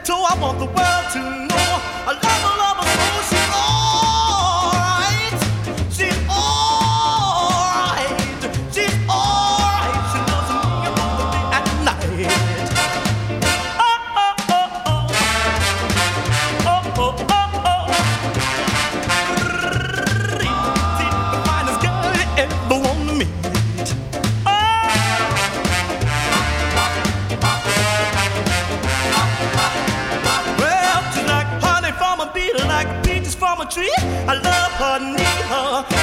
So I want the world to know I love her so she's alright. She's alright. She's alright. She loves me both the day and night. Oh, oh, oh, oh. Oh, oh, oh, oh. She's the finest girl you ever want to meet. Like peaches from a tree, I love her, need her.